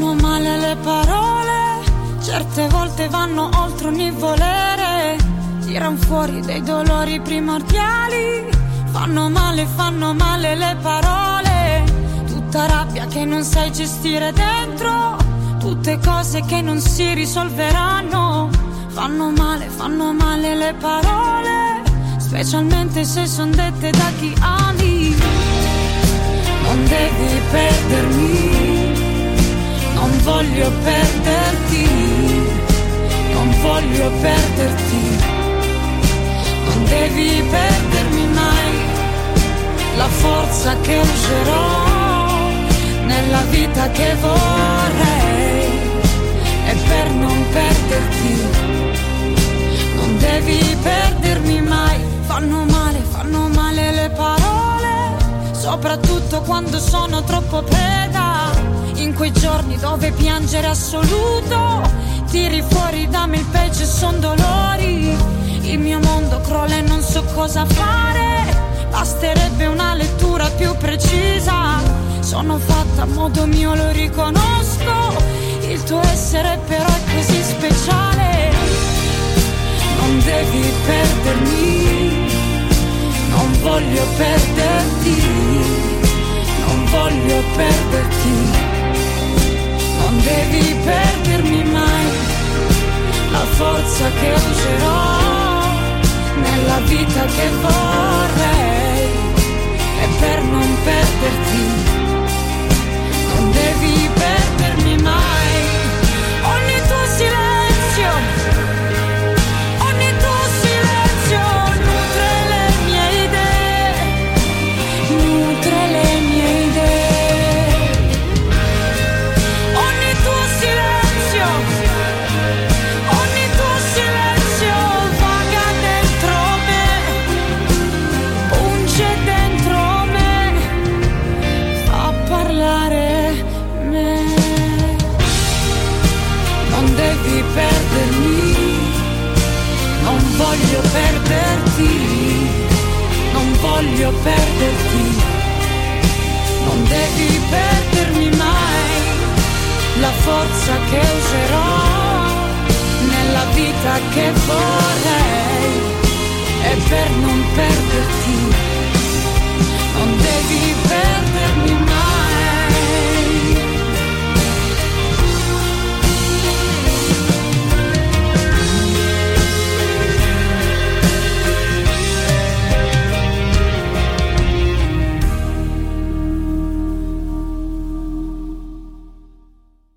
fanno male le parole, certe volte vanno oltre ogni volere, tiran fuori dei dolori primordiali. Fanno male le parole, tutta rabbia che non sai gestire dentro, tutte cose che non si risolveranno. Fanno male le parole, specialmente se son dette da chi ami. Non devi perdermi, non voglio perderti, non voglio perderti. Non devi perdermi mai, la forza che userò nella vita che vorrei è per non perderti. Non devi perdermi mai. Fanno male le parole, soprattutto quando sono troppo preda. In quei giorni dove piangere assoluto, tiri fuori da me il peggio e son dolori. Il mio mondo crolla e non so cosa fare, basterebbe una lettura più precisa. Sono fatta a modo mio, lo riconosco, il tuo essere però è così speciale. Non devi perdermi, non voglio perderti, non voglio perderti. Non devi perdermi mai, la forza che userò nella vita che vorrei è per non perderti. Non devi perdermi mai. Ogni tuo silenzio, ogni tuo silenzio nutre le mie idee, nutre le mie idee. Ogni tuo silenzio, ogni tuo silenzio vaga dentro me, punge dentro me, fa parlare me. Non devi perdermi, non voglio perderti, non voglio perderti. Non devi perdermi mai, la forza che userò nella vita che vorrei è per non perderti. Non devi